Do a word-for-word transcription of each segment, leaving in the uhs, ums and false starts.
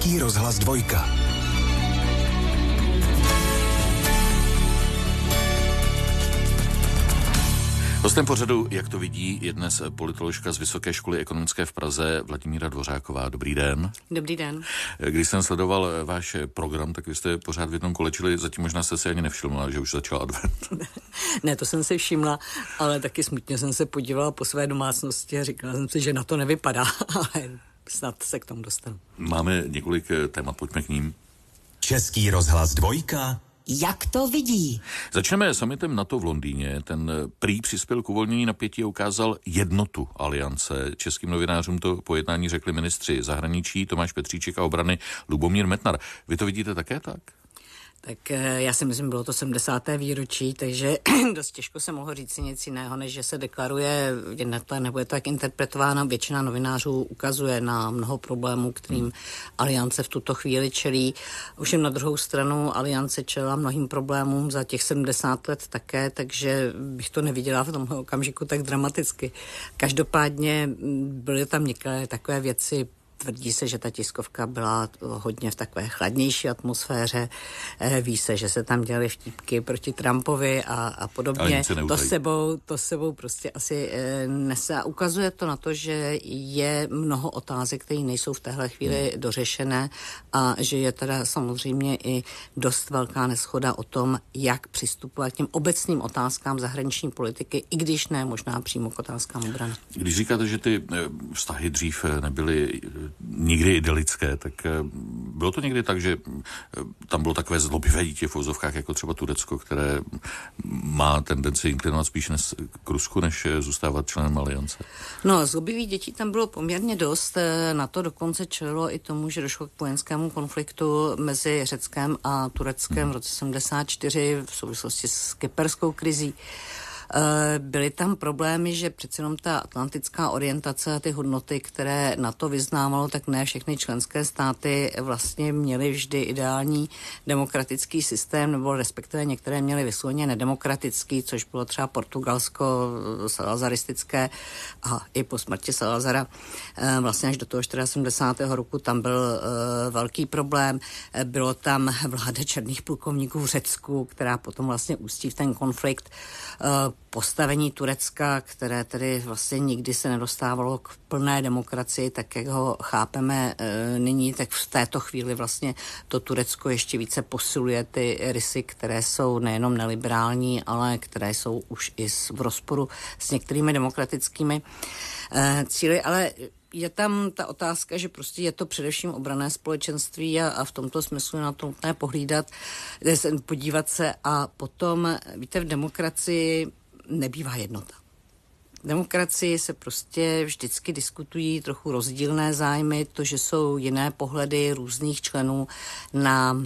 Český rozhlas dvojka. Hostem pořadu, jak to vidí, je dnes politoložka z Vysoké školy ekonomické v Praze Vladimíra Dvořáková. Dobrý den. Dobrý den. Když jsem sledoval váš program, tak vy jste pořád v jednom kole, čili zatím možná jste si ani nevšimla, že už začal advent. Ne, to jsem si všimla, ale taky smutně jsem se podívala po své domácnosti a říkala jsem si, že na to nevypadá, ale snad se k tomu dostanu. Máme několik témat, pojďme k ním. Český rozhlas dvojka. Jak to vidí? Začneme summitem NATO v Londýně. Ten prý přispěl k uvolnění napětí a ukázal jednotu aliance. Českým novinářům to po jednání řekli ministři zahraničí Tomáš Petříček a obrany Lubomír Metnar. Vy to vidíte také tak? Tak já si myslím, bylo to sedmdesáté výročí, takže dost těžko se mohlo říct si nic jiného, než že se deklaruje jednota, nebo je to tak interpretováno. Většina novinářů ukazuje na mnoho problémů, kterým aliance v tuto chvíli čelí. Ovšem na druhou stranu aliance čelila mnohým problémům za těch sedmdesát let také, takže bych to neviděla v tomhle okamžiku tak dramaticky. Každopádně byly tam některé takové věci. Tvrdí se, že ta tiskovka byla hodně v takové chladnější atmosféře. Ví se, že se tam dělaly vtípky proti Trumpovi a, a podobně. To sebou, to sebou prostě asi nese. A ukazuje to na to, že je mnoho otázek, které nejsou v téhle chvíli hmm. dořešené a že je teda samozřejmě i dost velká neshoda o tom, jak přistupovat k těm obecným otázkám zahraniční politiky, i když ne možná přímo k otázkám obrany. Když říkáte, že ty vztahy dřív nebyly nikdy idylické, tak bylo to někdy tak, že tam bylo takové zlobivé dítě v ozovkách, jako třeba Turecko, které má tendenci inklinovat spíš než k Rusku, než zůstávat členem aliance? No, zlobivých dětí tam bylo poměrně dost. Na to dokonce čelilo i tomu, že došlo k vojenskému konfliktu mezi Řeckem a Tureckem hmm. v roce sedmdesát čtyři v souvislosti s kyperskou krizí. Byly tam problémy, že přece jenom ta atlantická orientace a ty hodnoty, které NATO vyznávalo, tak ne všechny členské státy vlastně měly vždy ideální demokratický systém, nebo respektive některé měly vysloveně nedemokratický, což bylo třeba Portugalsko salazaristické a i po smrti Salazara vlastně až do toho sedmdesátého roku tam byl velký problém. Bylo tam vláda černých plukovníků v Řecku, která potom vlastně ústí v ten konflikt. Postavení Turecka, které tedy vlastně nikdy se nedostávalo k plné demokracii, tak jak ho chápeme e, nyní, tak v této chvíli vlastně to Turecko ještě více posiluje ty rysy, které jsou nejenom neliberální, ale které jsou už i v rozporu s některými demokratickými e, cíli, ale je tam ta otázka, že prostě je to především obranné společenství a, a v tomto smyslu na to nutné pohlídat, podívat se a potom, víte, v demokracii nebývá jednota. V demokracii se prostě vždycky diskutují trochu rozdílné zájmy, to, že jsou jiné pohledy různých členů na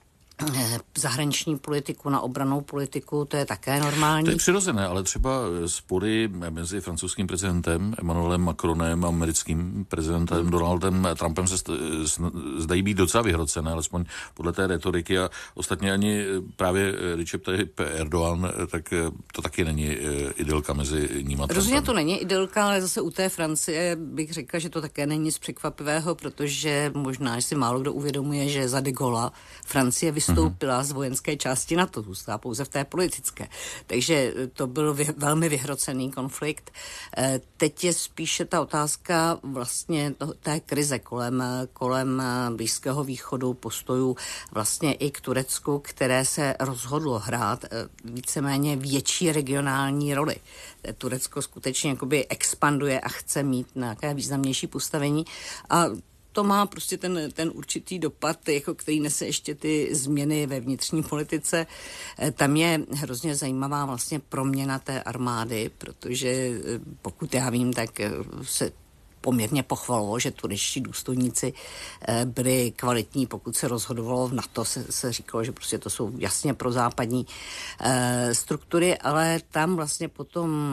zahraniční politiku, na obrannou politiku, to je také normální. To je přirozené, ale třeba spory mezi francouzským prezidentem Emmanuelem Macronem a americkým prezidentem hmm. Donaldem Trumpem se zdají být docela vyhrocené, alespoň podle té retoriky a ostatně ani právě Recep Tayyip Erdogan, tak to taky není idylka mezi ním a Trumpem. Rozhodně to není idylka, ale zase u té Francie bych řekla, že to také není nic překvapivého, protože možná, že si málo kdo uvědomuje, že za de Gaulle'a Francie vystoupila z vojenské části NATO, zůstala pouze v té politické. Takže to byl vy, velmi vyhrocený konflikt. E, teď je spíše ta otázka vlastně to, té krize kolem, kolem Blízkého východu, postojů vlastně i k Turecku, které se rozhodlo hrát e, víceméně větší regionální roli. E, Turecko skutečně jakoby expanduje a chce mít nějaké významnější postavení a to má prostě ten, ten určitý dopad, jako který nese ještě ty změny ve vnitřní politice. Tam je hrozně zajímavá vlastně proměna té armády, protože pokud já vím, tak se poměrně pochvalovalo, že turečtí důstojníci byli kvalitní, pokud se rozhodovalo v NATO, se, se říkalo, že prostě to jsou jasně prozápadní struktury, ale tam vlastně potom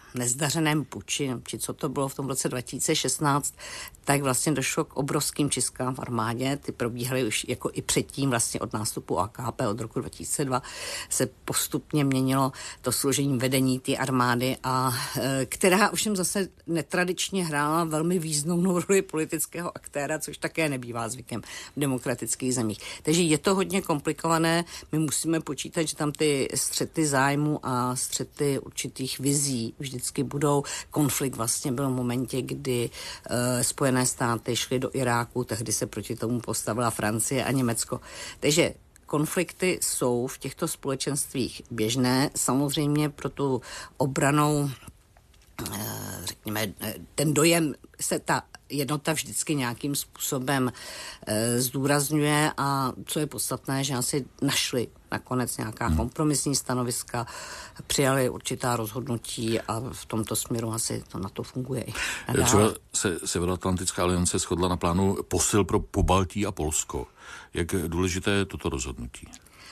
nezdařeném puči, či co to bylo v tom roce dva tisíce šestnáct, tak vlastně došlo k obrovským čistkám v armádě. Ty probíhaly už jako i předtím vlastně od nástupu A K P od roku dva tisíce dva se postupně měnilo to složení vedení té armády, a e, která už zase netradičně hrála velmi významnou roli politického aktéra, což také nebývá zvykem v demokratických zemích. Takže je to hodně komplikované. My musíme počítat, že tam ty střety zájmu a střety určitých vizí vždycky budou. Konflikt vlastně byl v momentě, kdy e, Spojené státy šly do Iráku, tehdy se proti tomu postavila Francie a Německo. Takže konflikty jsou v těchto společenstvích běžné. Samozřejmě pro tu obranou, řekněme, ten dojem se ta jednota vždycky nějakým způsobem zdůrazňuje, a co je podstatné, že asi našli nakonec nějaká hmm. kompromisní stanoviska, přijali určitá rozhodnutí a v tomto směru asi to na to funguje i nadále. Třeba se Severoatlantická aliance shodla na plánu posil pro Pobaltí a Polsko. Jak důležité je toto rozhodnutí?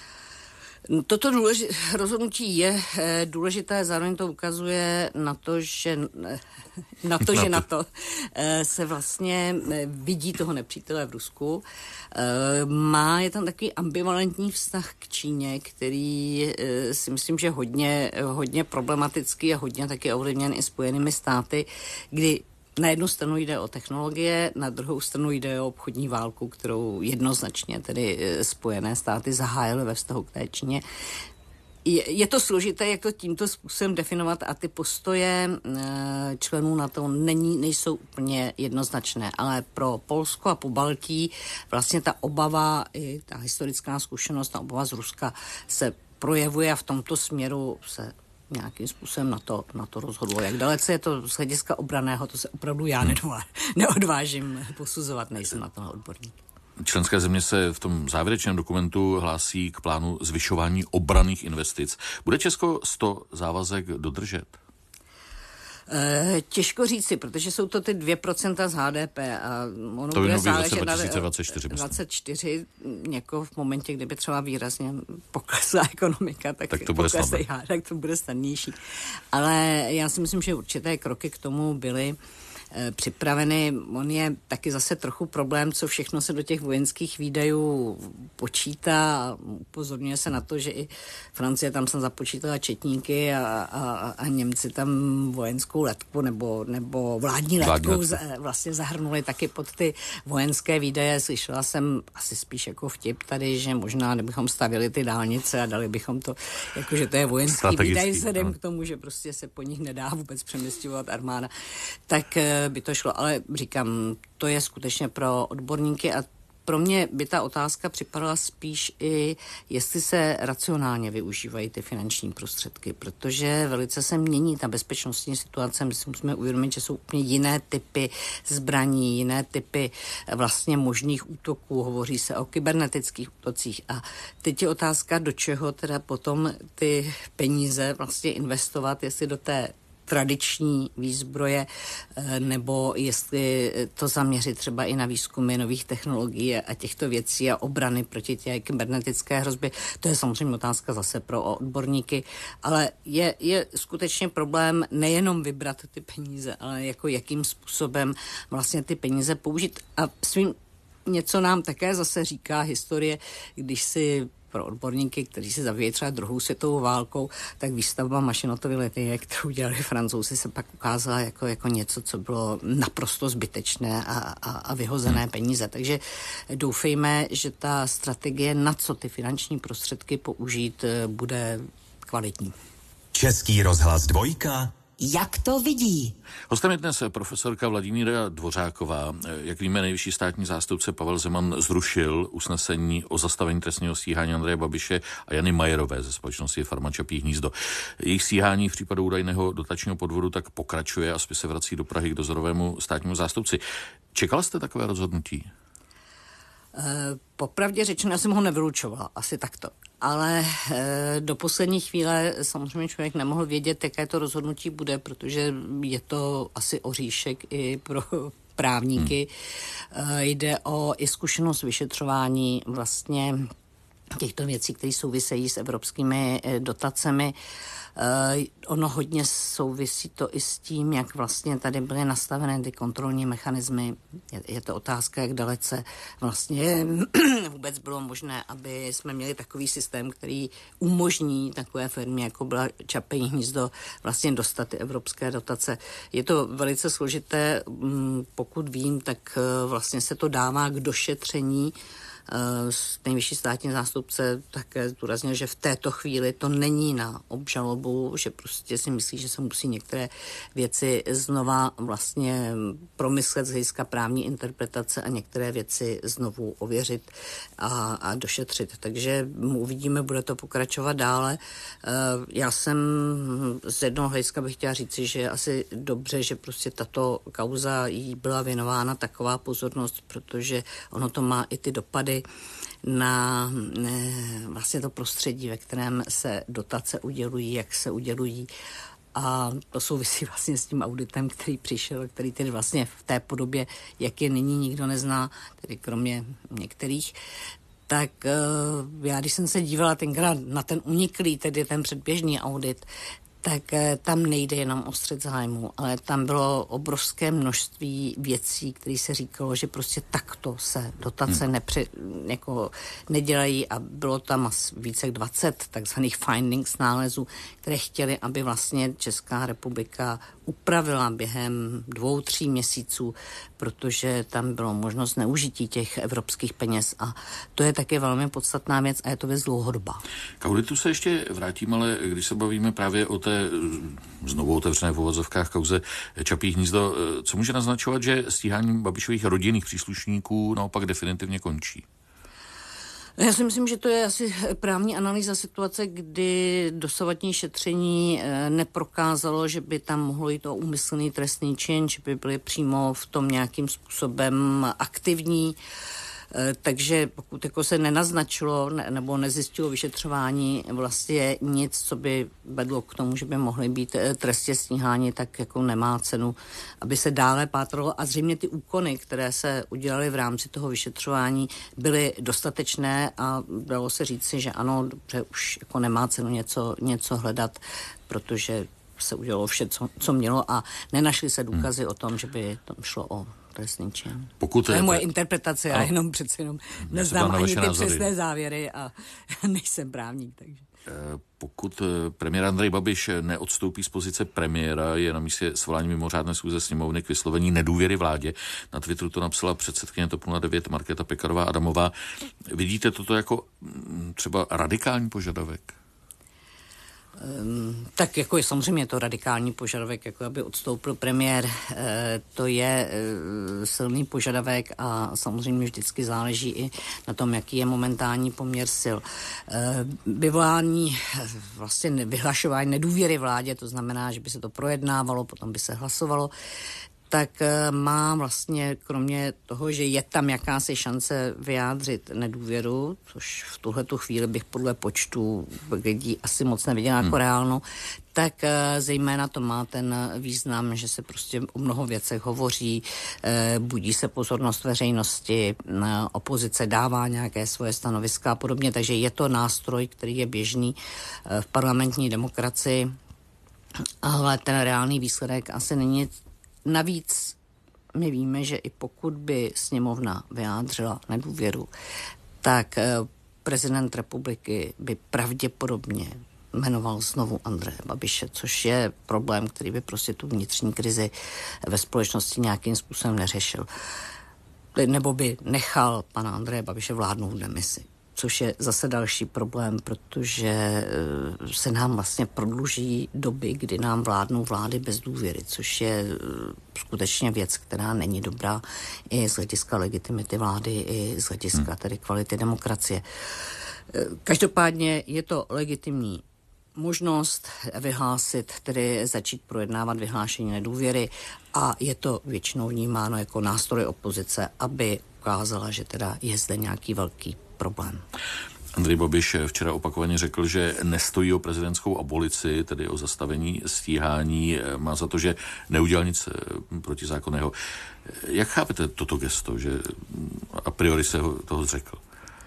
Toto důleži- rozhodnutí je e, důležité, zároveň to ukazuje na to, že na to, že na to e, se vlastně e, vidí toho nepřítele v Rusku. E, má je tam takový ambivalentní vztah k Číně, který e, si myslím, že hodně, hodně problematický a hodně taky ovlivněn i Spojenými státy, kdy na jednu stranu jde o technologie, na druhou stranu jde o obchodní válku, kterou jednoznačně tedy Spojené státy zahájily ve vztahu k té Číně. Je, je to složité, jak to tímto způsobem definovat, a ty postoje e, členů NATO není, nejsou úplně jednoznačné, ale pro Polsko a Pobaltí vlastně ta obava, i ta historická zkušenost, ta obava z Ruska se projevuje, a v tomto směru se nějakým způsobem na to, na to rozhodlo. Jak dalece je to z hlediska obranného, to se opravdu já nedová, neodvážím posuzovat, nejsem na to odborník. Členské země se v tom závěrečném dokumentu hlásí k plánu zvyšování obranných investic. Bude Česko sto závazek dodržet? E, těžko říci, protože jsou to ty dvě procenta z H D P a ono to bude záležet na dvacet čtyři, dvacet čtyři jako v momentě, kdyby třeba výrazně poklesla ekonomika, tak, tak to bude poklesej, tak to bude snadnější. Ale já si myslím, že určité kroky k tomu byly připraveny. On je taky zase trochu problém, co všechno se do těch vojenských výdajů počítá. Upozorňuje se na to, že i Francie tam jsem započítala četníky a, a, a Němci tam vojenskou letku nebo, nebo vládní letku Vládní z, vlastně zahrnuli taky pod ty vojenské výdaje. Slyšela jsem asi spíš jako vtip tady, že možná kdybychom stavili ty dálnice a dali bychom to, jakože to je vojenský výdaj vzhledem k tomu, že prostě se po nich nedá vůbec přeměstňovat armáda, tak by to šlo, ale říkám, to je skutečně pro odborníky, a pro mě by ta otázka připadala spíš i, jestli se racionálně využívají ty finanční prostředky, protože velice se mění ta bezpečnostní situace. My si musíme uvědomit, že jsou úplně jiné typy zbraní, jiné typy vlastně možných útoků, hovoří se o kybernetických útocích, a teď je otázka, do čeho teda potom ty peníze vlastně investovat, jestli do té tradiční výzbroje, nebo jestli to zaměřit třeba i na výzkumy nových technologií a těchto věcí a obrany proti té kybernetické hrozby. To je samozřejmě otázka zase pro odborníky, ale je, je skutečně problém nejenom vybrat ty peníze, ale jako jakým způsobem vlastně ty peníze použít. A svým něco nám také zase říká historie, když si pro odborníky, kteří se zabývají třeba druhou světovou válkou, tak výstavba mašinotovy linie, kterou dělali Francouzi, se pak ukázala jako, jako něco, co bylo naprosto zbytečné a, a, a vyhozené peníze. Takže doufejme, že ta strategie, na co ty finanční prostředky použít, bude kvalitní. Český rozhlas dvojka. Jak to vidí? Hostem je dnes profesorka Vladimíra Dvořáková. Jak víme, nejvyšší státní zástupce Pavel Zeman zrušil usnesení o zastavení trestního stíhání Andreje Babiše a Jany Majerové ze společnosti Farma Čapí hnízdo. Jejich stíhání v případu údajného dotačního podvodu tak pokračuje a spis se vrací do Prahy k dozorovému státnímu zástupci. Čekala jste takové rozhodnutí? Popravdě řečeno, já jsem ho nevylučovala, asi takto. Ale e, do poslední chvíle samozřejmě člověk nemohl vědět, jaké to rozhodnutí bude, protože je to asi oříšek i pro právníky. Hmm. E, jde o i zkušenost vyšetřování vlastně těchto věcí, které souvisejí s evropskými dotacemi. Uh, ono hodně souvisí to i s tím, jak vlastně tady byly nastavené ty kontrolní mechanismy. Je, je to otázka, jak dalece vlastně vůbec bylo možné, aby jsme měli takový systém, který umožní takové firmy, jako byla Čapí hnízdo, vlastně dostat ty evropské dotace. Je to velice složité, pokud vím, tak vlastně se to dává k došetření. Nejvyšší státní zástupce také zdůraznil, že v této chvíli to není na obžalobu, že prostě si myslí, že se musí některé věci znova vlastně promyslet z hlediska právní interpretace a některé věci znovu ověřit a, a došetřit. Takže uvidíme, bude to pokračovat dále. Já jsem z jednoho hlediska bych chtěla říci, že je asi dobře, že prostě tato kauza jí byla věnována taková pozornost, protože ono to má i ty dopady na ne, vlastně to prostředí, ve kterém se dotace udělují, jak se udělují. A to souvisí vlastně s tím auditem, který přišel, který tedy vlastně v té podobě, jak je nyní, nikdo nezná, tedy kromě některých. Tak já, když jsem se dívala tenkrát na ten uniklý, tedy ten předběžný audit, tak tam nejde jenom o střet zájmu, ale tam bylo obrovské množství věcí, které se říkalo, že prostě takto se dotace hmm. nepři, jako nedělají a bylo tam asi více jak dvacet takzvaných findings, nálezů, které chtěli, aby vlastně Česká republika upravila během dvou, tří měsíců, protože tam bylo možnost neužití těch evropských peněz a to je také velmi podstatná věc a je to věc dlouhodobá. K auditu se ještě vrátím, ale když se bavíme právě o té znovu otevřené v uvozovkách kauze Čapí hnízdo, co může naznačovat, že stíhání Babišových rodinných příslušníků naopak definitivně končí? Já si myslím, že to je asi právní analýza situace, kdy dosavadní šetření neprokázalo, že by tam mohlo jít o úmyslný trestný čin, že by byly přímo v tom nějakým způsobem aktivní. Takže pokud jako se nenaznačilo ne, nebo nezjistilo vyšetřování vlastně nic, co by vedlo k tomu, že by mohly být trestně stíháni, tak jako nemá cenu, aby se dále pátralo. A zřejmě ty úkony, které se udělaly v rámci toho vyšetřování, byly dostatečné a dalo se říci, že ano, že už jako nemá cenu něco, něco hledat, protože se udělalo vše, co, co mělo a nenašly se důkazy hmm. o tom, že by tam šlo o trestný čin. Pokud to je moje interpretace, já jenom přeci jenom neznám ani ty názory. Přesné závěry a nejsem právník, takže. Pokud premiér Andrej Babiš neodstoupí z pozice premiéra, je na místě svolání mimořádné schůze sněmovny k vyslovení nedůvěry vládě. Na Twitteru to napsala předsedkyně TOP nula devět Markéta Pekarová Adamová. Vidíte toto jako třeba radikální požadavek? Um, tak jako je samozřejmě to radikální požadavek, jako aby odstoupil premiér, e, to je e, silný požadavek a samozřejmě vždycky záleží i na tom, jaký je momentální poměr sil. E, vyvolání, vlastně vyhlašování nedůvěry vládě, to znamená, že by se to projednávalo, potom by se hlasovalo, tak má vlastně kromě toho, že je tam jakási šance vyjádřit nedůvěru, což v tuhletu chvíli bych podle počtu lidí asi moc neviděla jako hmm. reálnou, tak zejména to má ten význam, že se prostě o mnoho věcech hovoří, budí se pozornost veřejnosti, opozice dává nějaké svoje stanoviska a podobně, takže je to nástroj, který je běžný v parlamentní demokracii, ale ten reálný výsledek asi není. Navíc my víme, že i pokud by sněmovna vyjádřila nedůvěru, tak prezident republiky by pravděpodobně jmenoval znovu Andreje Babiše, což je problém, který by prostě tu vnitřní krizi ve společnosti nějakým způsobem neřešil. Nebo by nechal pana Andreje Babiše vládnout v demisi. Což je zase další problém, protože se nám vlastně prodluží doby, kdy nám vládnou vlády bez důvěry, což je skutečně věc, která není dobrá i z hlediska legitimity vlády, i z hlediska tedy kvality demokracie. Každopádně je to legitimní možnost vyhlásit, tedy začít projednávat vyhlášení nedůvěry a je to většinou vnímáno jako nástroj opozice, aby ukázala, že teda je zde nějaký velký problém. Andrej Babiš včera opakovaně řekl, že nestojí o prezidentskou abolici, tedy o zastavení stíhání. Má za to, že neudělal nic protizákonného. Jak chápete toto gesto, že a priori se ho toho zřekl?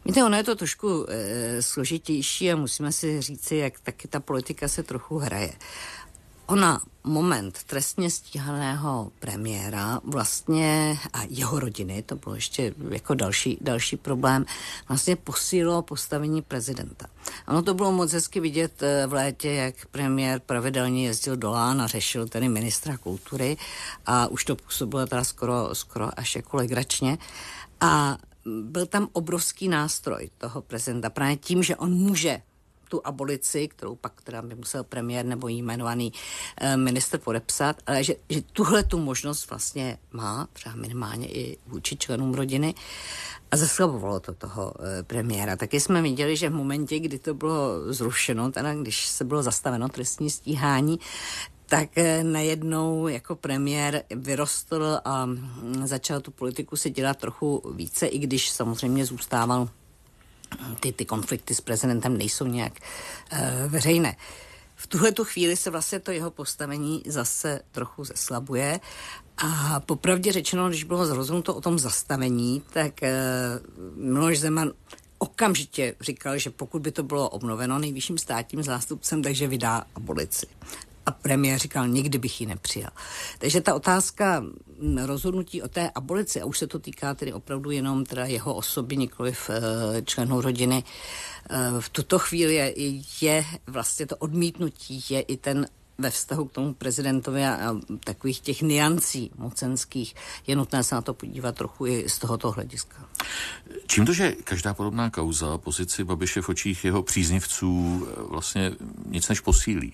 Víte, ono je to trošku e, složitější a musíme si říci, jak taky ta politika se trochu hraje. Ona moment trestně stíhaného premiéra vlastně a jeho rodiny, to bylo ještě jako další, další problém, vlastně posílilo postavení prezidenta. Ono to bylo moc hezky vidět v létě, jak premiér pravidelně jezdil do Lán a řešil tedy ministra kultury a už to působilo teda skoro, skoro až jako legračně. A byl tam obrovský nástroj toho prezidenta právě tím, že on může tu abolici, kterou pak teda by musel premiér nebo jmenovaný e, ministr podepsat, ale že, že tuhle tu možnost vlastně má, třeba minimálně i vůči členům rodiny, a zeslabovalo to toho e, premiéra. Taky jsme viděli, že v momentě, kdy to bylo zrušeno, teda když se bylo zastaveno trestní stíhání, tak e, najednou jako premiér vyrostl a m, začal tu politiku si dělat trochu více, i když samozřejmě zůstával Ty, ty konflikty s prezidentem nejsou nějak uh, veřejné. V tuhletu chvíli se vlastně to jeho postavení zase trochu zeslabuje a popravdě řečeno, když bylo rozhodnuto o tom zastavení, tak uh, Miloš Zeman okamžitě říkal, že pokud by to bylo obnoveno nejvyšším státním zástupcem, takže vydá abolici. A premiér říkal, nikdy bych ji nepřijal. Takže ta otázka rozhodnutí o té abolici, a už se to týká tedy opravdu jenom teda jeho osoby, nikoliv členů rodiny, v tuto chvíli je, je vlastně to odmítnutí, je i ten ve vztahu k tomu prezidentovi a takových těch niancí mocenských je nutné se na to podívat trochu i z tohoto hlediska. Čím to, že každá podobná kauza pozici Babiše v očích jeho příznivců vlastně nic než posílí?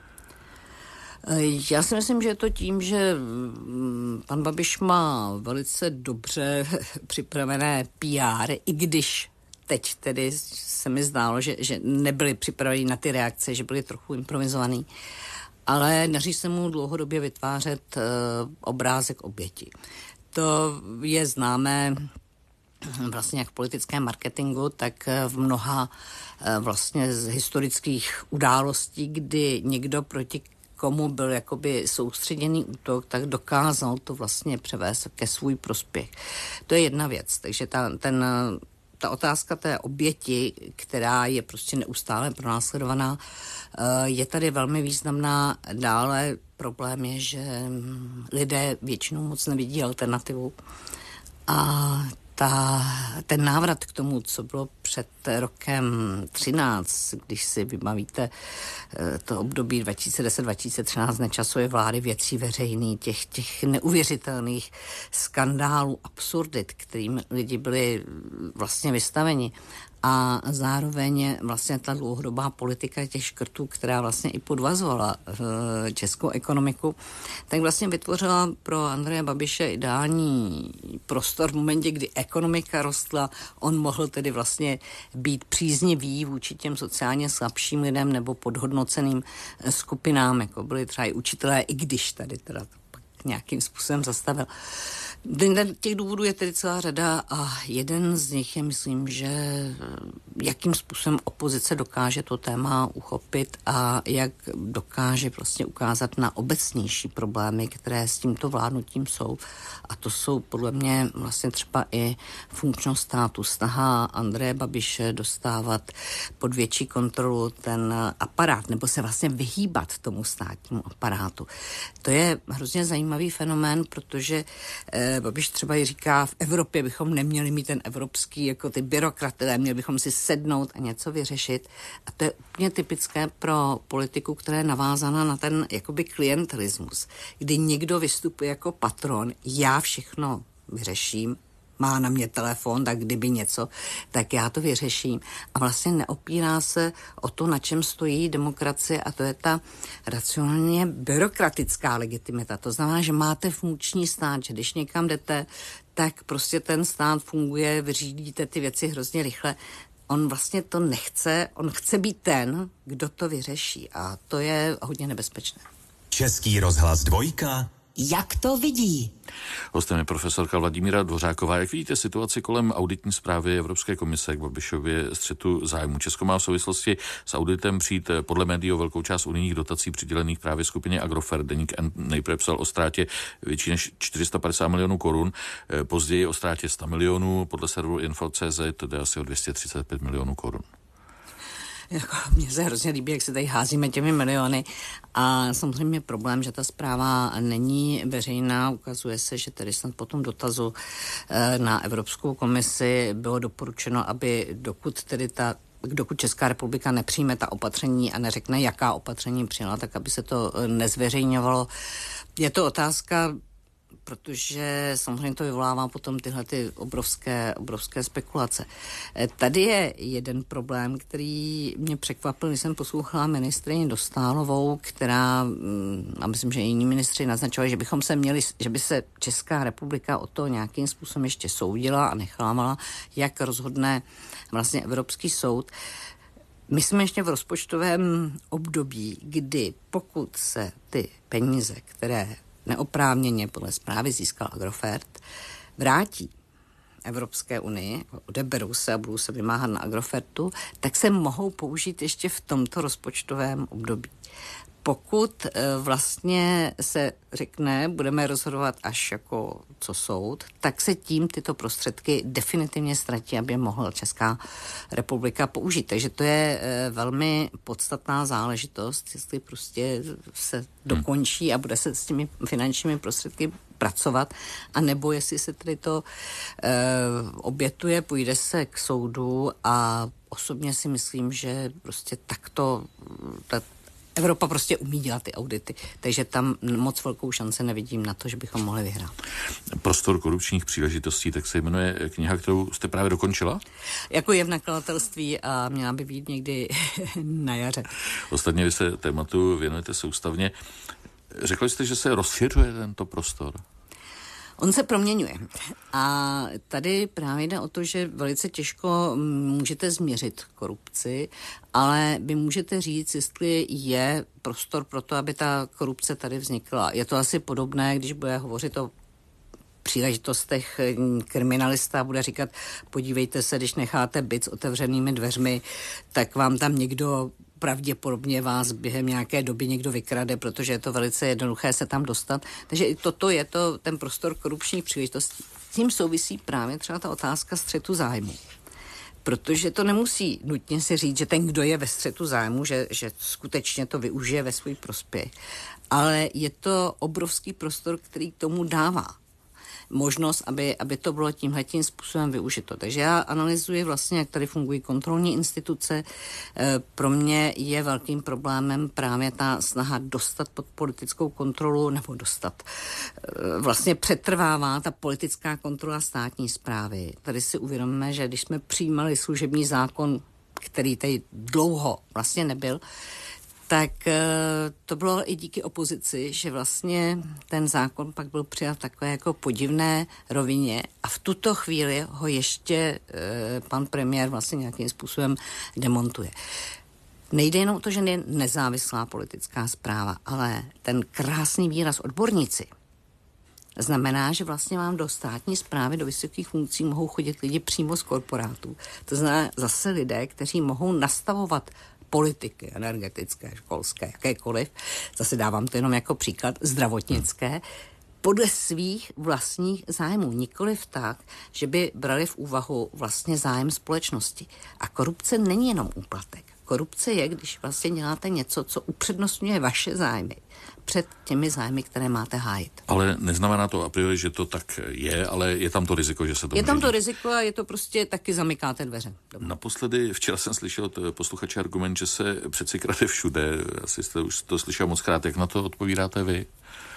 Já si myslím, že je to tím, že pan Babiš má velice dobře připravené P R, i když teď tedy se mi zdálo, že, že nebyli připraveni na ty reakce, že byli trochu improvizovaný, ale daří se mu dlouhodobě vytvářet uh, obrázek oběti. To je známé vlastně jak v politickém marketingu, tak v mnoha uh, vlastně z historických událostí, kdy někdo proti komu byl jakoby soustředěný útok, tak dokázal to vlastně převést ke svůj prospěch. To je jedna věc. Takže ta, ten, ta otázka té oběti, která je prostě neustále pronásledovaná, je tady velmi významná. Dále problém je, že lidé většinou moc nevidí alternativu. A ta, ten návrat k tomu, co bylo před rokem třináct, když si vybavíte to období dva tisíce deset dva tisíce třináct Nečasovy vlády, věcí veřejných, těch, těch neuvěřitelných skandálů, absurdit, kterým lidi byli vlastně vystaveni, a zároveň vlastně ta dlouhodobá politika těch škrtů, která vlastně i podvazovala českou ekonomiku, tak vlastně vytvořila pro Andreje Babiše ideální prostor v momentě, kdy ekonomika rostla, on mohl tedy vlastně být příznivý vůči těm sociálně slabším lidem nebo podhodnoceným skupinám, jako byli třeba i učitelé, i když tady teda to pak nějakým způsobem zastavil. Těch důvodů je tedy celá řada a jeden z nich je, myslím, že jakým způsobem opozice dokáže to téma uchopit a jak dokáže prostě ukázat na obecnější problémy, které s tímto vládnutím jsou. A to jsou podle mě vlastně třeba i funkčnost státu, snaha Andreje Babiše dostávat pod větší kontrolu ten aparát, nebo se vlastně vyhýbat tomu státnímu aparátu. To je hrozně zajímavý fenomén, protože eh, Babiš třeba i říká, v Evropě bychom neměli mít ten evropský, jako ty byrokraté, měli bychom si sednout a něco vyřešit. A to je úplně typické pro politiku, která je navázaná na ten jakoby klientelismus, kdy někdo vystupuje jako patron, já všechno vyřeším, má na mě telefon, tak kdyby něco, tak já to vyřeším. A vlastně neopírá se o to, na čem stojí demokracie, a to je ta racionálně byrokratická legitimita. To znamená, že máte funkční stát, že když někam jdete, tak prostě ten stát funguje, vyřídíte ty věci hrozně rychle. On vlastně to nechce, on chce být ten, kdo to vyřeší, a to je hodně nebezpečné. Český rozhlas dvojka. jak to vidí. Hostem je profesorka Vladimíra Dvořáková. Jak vidíte situaci kolem auditní zprávy Evropské komise k Babišově střetu zájmu? Česko má v souvislosti s auditem přijít podle médií o velkou část unijních dotací přidělených právě skupině Agrofert. Deník N nejprve psal o ztrátě větší než čtyři sta padesát milionů korun, později o ztrátě sto milionů, podle serveru info tečka cé zet to jde asi o dvě stě třicet pět milionů korun. Jako, mně se hrozně líbí, jak se tady házíme těmi miliony a samozřejmě problém, že ta zpráva není veřejná, ukazuje se, že tady snad po tom dotazu na Evropskou komisi bylo doporučeno, aby dokud tedy ta dokud Česká republika nepřijme ta opatření a neřekne, jaká opatření přijala, tak aby se to nezveřejňovalo. Je to otázka, protože samozřejmě to vyvolává potom tyhle ty obrovské, obrovské spekulace. Tady je jeden problém, který mě překvapil, když jsem poslouchala ministryni Dostálovou, která, a myslím, že jiní ministři naznačovali, že bychom se měli, že by se Česká republika o to nějakým způsobem ještě soudila a nechávala, jak rozhodne vlastně Evropský soud. My jsme ještě v rozpočtovém období, kdy pokud se ty peníze, které neoprávněně podle zprávy získal Agrofert, vrátí Evropské unii, odeberou se a budou se vymáhat na Agrofertu, tak se mohou použít ještě v tomto rozpočtovém období. Pokud vlastně se řekne, budeme rozhodovat až jako co soud, tak se tím tyto prostředky definitivně ztratí, aby mohla Česká republika použít. Takže to je velmi podstatná záležitost, jestli prostě se dokončí a bude se s těmi finančními prostředky pracovat, a nebo jestli se tedy to e, obětuje, půjde se k soudu a osobně si myslím, že prostě takto ta Evropa prostě umí dělat ty audity, takže tam moc velkou šanci nevidím na to, že bychom mohli vyhrát. Prostor korupčních příležitostí, tak se jmenuje kniha, kterou jste právě dokončila? Jako je v nakladatelství a měla by být někdy na jaře. Ostatně vy se tématu věnujete soustavně. Řekli jste, že se rozšiřuje tento prostor? On se proměňuje. A tady právě jde o to, že velice těžko můžete změřit korupci, ale vy můžete říct, jestli je prostor pro to, aby ta korupce tady vznikla. Je to asi podobné, když bude hovořit o příležitostech kriminalista, bude říkat, podívejte se, když necháte byt s otevřenými dveřmi, tak vám tam někdo pravděpodobně vás během nějaké doby někdo vykrade, protože je to velice jednoduché se tam dostat. Takže i toto je to ten prostor korupčních příležitostí. S tím souvisí právě třeba ta otázka střetu zájmu. Protože to nemusí nutně si říct, že ten, kdo je ve střetu zájmu, že, že skutečně to využije ve svůj prospěch. Ale je to obrovský prostor, který k tomu dává možnost, aby, aby to bylo tímhletím způsobem využito. Takže já analyzuji vlastně, jak tady fungují kontrolní instituce. E, pro mě je velkým problémem právě ta snaha dostat pod politickou kontrolu, nebo dostat. E, vlastně přetrvává ta politická kontrola státní správy. Tady si uvědomíme, že když jsme přijímali služební zákon, který tady dlouho vlastně nebyl, tak to bylo i díky opozici, že vlastně ten zákon pak byl přijat v takové jako podivné rovině a v tuto chvíli ho ještě pan premiér vlastně nějakým způsobem demontuje. Nejde jenom o to, že je nezávislá politická správa, ale ten krásný výraz odborníci znamená, že vlastně vám do státní správy, do vysokých funkcí mohou chodit lidi přímo z korporátů. To znamená zase lidé, kteří mohou nastavovat politiky, energetické, školské, jakékoliv, zase dávám to jenom jako příklad, zdravotnické, podle svých vlastních zájmů. Nikoliv tak, že by brali v úvahu vlastně zájem společnosti. A korupce není jenom úplatek. Korupce je, když vlastně děláte něco, co upřednostňuje vaše zájmy před těmi zájmy, které máte hájit. Ale neznamená to a priori, že to tak je, ale je tam to riziko, že se to Je může tam to dít. riziko a je to prostě taky zamykáte dveře. Dobře. Naposledy včera jsem slyšel od posluchače argument, že se přeci krade všude. Asi jste už to slyšel moc krát. Jak na to odpovídáte vy?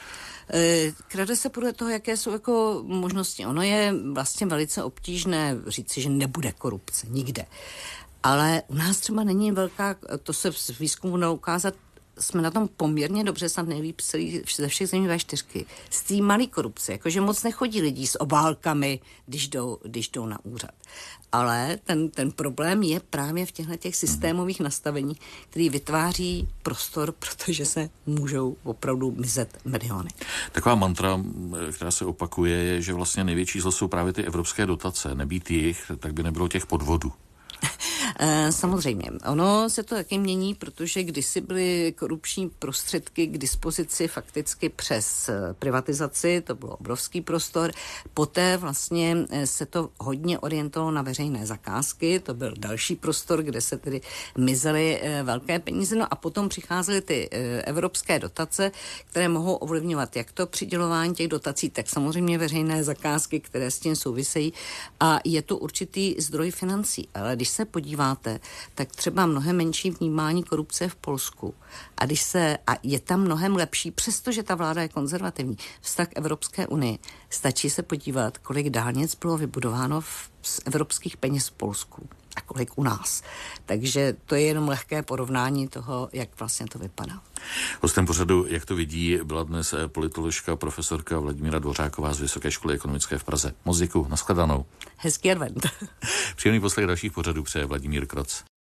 Krade se podle toho, jaké jsou jako možnosti. Ono je vlastně velice obtížné říci, že nebude korupce nikde. Ale u nás třeba není velká, to se z výzkumu dalo ukázat, jsme na tom poměrně dobře, snad nejlíp ze všech zemí vé čtyřky. Z té malé korupce, jakože moc nechodí lidí s obálkami, když jdou, když jdou na úřad. Ale ten, ten problém je právě v těchto těch systémových nastavení, který vytváří prostor, protože se můžou opravdu mizet miliony. Taková mantra, která se opakuje, je, že vlastně největší zlo jsou právě ty evropské dotace. Nebýt jich, tak by nebylo těch podvodů. Samozřejmě. Ono se to taky mění, protože kdysi byly korupční prostředky k dispozici fakticky přes privatizaci, to byl obrovský prostor. Poté vlastně se to hodně orientovalo na veřejné zakázky, to byl další prostor, kde se tedy mizely velké peníze. No a potom přicházely ty evropské dotace, které mohou ovlivňovat jak to přidělování těch dotací, tak samozřejmě veřejné zakázky, které s tím souvisejí. A je to určitý zdroj financí. Ale když se podíváte, tak třeba mnohem menší vnímání korupce v Polsku. A když se, a je tam mnohem lepší, přestože ta vláda je konzervativní, vztah k Evropské unii. Stačí se podívat, kolik dálnic bylo vybudováno v, z evropských peněz v Polsku a kolik u nás. Takže to je jenom lehké porovnání toho, jak vlastně to vypadá. Hostem pořadu, jak to vidí, byla dnes politoložka, profesorka Vladimíra Dvořáková z Vysoké školy ekonomické v Praze. Moc děkuju, nashledanou. Hezký advent. Příjemný poslech dalších pořadů přeje Vladimír Kroc.